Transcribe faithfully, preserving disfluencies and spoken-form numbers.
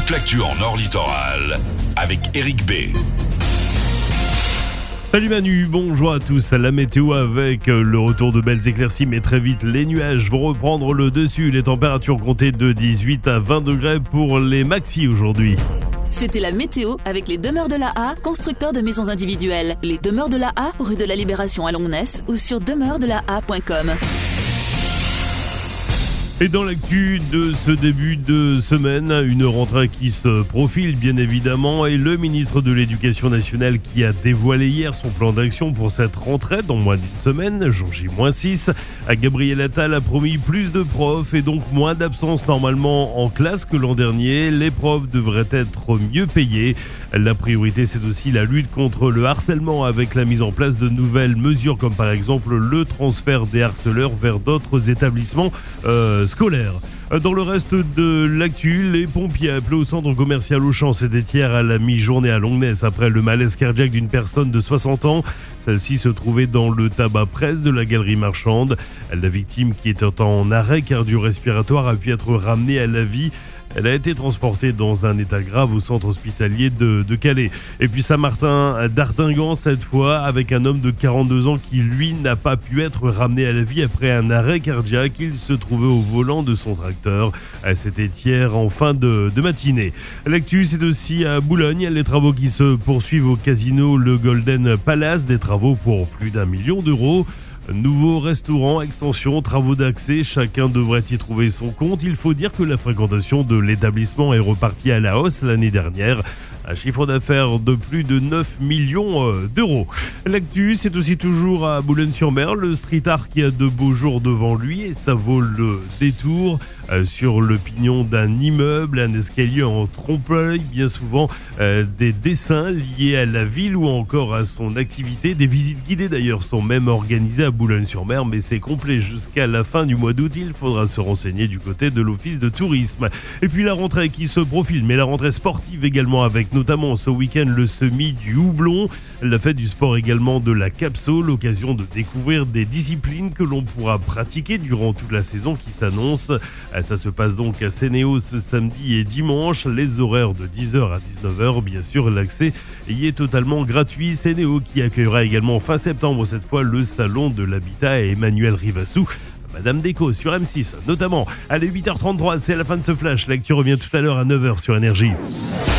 toute l'actu en Nord Littoral avec Eric B. Salut Manu, bonjour à tous. La météo avec le retour de belles éclaircies, mais très vite les nuages vont reprendre le dessus. Les températures comptées de dix-huit à vingt degrés pour les maxi aujourd'hui. C'était la météo avec les Demeures de la A, constructeurs de maisons individuelles. Les Demeures de la A, rue de la Libération à Longnes ou sur demeures de la a point com. Et dans l'actu de ce début de semaine, une rentrée qui se profile bien évidemment et le ministre de l'Éducation nationale qui a dévoilé hier son plan d'action pour cette rentrée dans moins d'une semaine, jour J six. Gabriel Attal a promis plus de profs et donc moins d'absences normalement en classe que l'an dernier. Les profs devraient être mieux payés. La priorité, c'est aussi la lutte contre le harcèlement avec la mise en place de nouvelles mesures comme par exemple le transfert des harceleurs vers d'autres établissements euh, scolaires. Dans le reste de l'actu, les pompiers appelés au centre commercial Auchan, c'était hier à la mi-journée à Longnes après le malaise cardiaque d'une personne de soixante ans. Celle-ci se trouvait dans le tabac presse de la galerie marchande. La victime, qui était en arrêt cardio-respiratoire, a pu être ramenée à la vie. Elle a été transportée dans un état grave au centre hospitalier de, de Calais. Et puis Saint-Martin d'Artingan cette fois avec un homme de quarante-deux ans qui lui n'a pas pu être ramené à la vie après un arrêt cardiaque. Il se trouvait au volant de son tracteur. C'était hier en fin de, de matinée. L'actu, c'est aussi à Boulogne. Les travaux qui se poursuivent au casino Le Golden Palace. Des travaux pour plus d'un million d'euros. Nouveau restaurant, extension, travaux d'accès, chacun devrait y trouver son compte. Il faut dire que la fréquentation de l'établissement est repartie à la hausse l'année dernière. Un chiffre d'affaires de plus de neuf millions d'euros. L'actu, c'est aussi toujours à Boulogne-sur-Mer. Le street art qui a de beaux jours devant lui et ça vaut le détour. Euh, sur le pignon d'un immeuble, un escalier en trompe-l'œil, bien souvent euh, des dessins liés à la ville ou encore à son activité. Des visites guidées d'ailleurs sont même organisées à Boulogne-sur-Mer, mais c'est complet jusqu'à la fin du mois d'août. Il faudra se renseigner du côté de l'office de tourisme. Et puis la rentrée qui se profile, mais la rentrée sportive également avec notamment ce week-end le semi du houblon, la fête du sport également de la Capso, l'occasion de découvrir des disciplines que l'on pourra pratiquer durant toute la saison qui s'annonce. Ça se passe donc à Sénéo ce samedi et dimanche, les horaires de dix heures à dix-neuf heures, bien sûr l'accès y est totalement gratuit. Sénéo qui accueillera également fin septembre cette fois le salon de l'habitat et Emmanuel Rivassou, Madame Déco sur M six notamment. Allez, huit heures trente-trois, c'est la fin de ce flash, l'actu revient tout à l'heure à neuf heures sur Énergie.